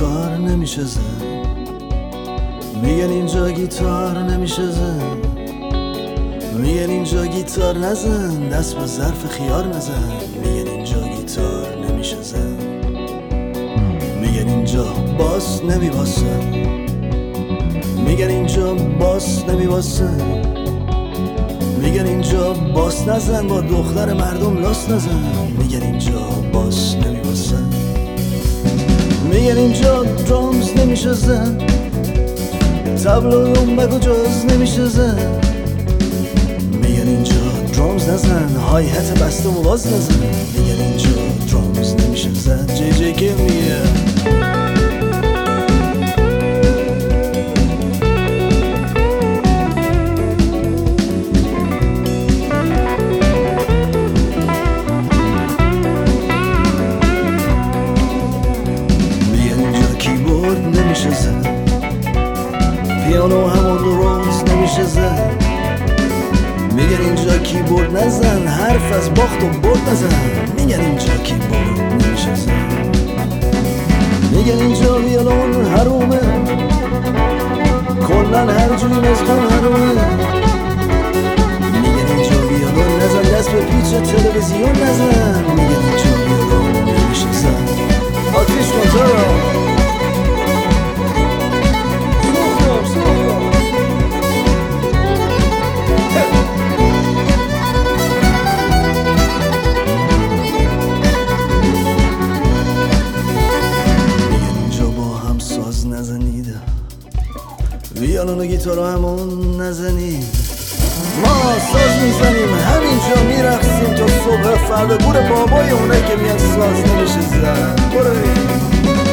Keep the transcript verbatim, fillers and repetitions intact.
گیتار نمیشه زد، میگن اینجا گیتار نمیشه زد، میگن اینجا گیتار نزن، دست به ظرف خیار نزن، میگن اینجا گیتار نمیشه زد، میگن اینجا باس نمیباسه، میگن اینجا باس نمیباسه، میگن اینجا باس نزن، با دختر مردم لاس نزن، میگن اینجا باس نمیباسه، میگن اینجا درامز نمیشه زن، تبل و دنبک و جاز نمیشه زن، میگن اینجا درامز نزن، های هت بسته و باز نزن، میگن اینجا درامز نمیشه زن. جی جی که میگه نمیشه زد، پیانو همون درامز نمیشه زد، میگن اینجا کیبورد نزن، حرف از باخت و برد نزن، میگن اینجا کیبورد نمیشه زد، میگن اینجا ویولون حرومه، کلن هر جوری مزخون حرومه، میگن اینجا ویولون نزن، دست به پیچ تلویزیون نزن، میگن اینجا ویولون نمیشه زد. آتیش کن تو ویولون و گیتار رو همون نزنید، ما ساز میزنیم همینجا میرقصیم تا صبح، فردا گور بابای اونه که میاد ساز نمیشه زن. برو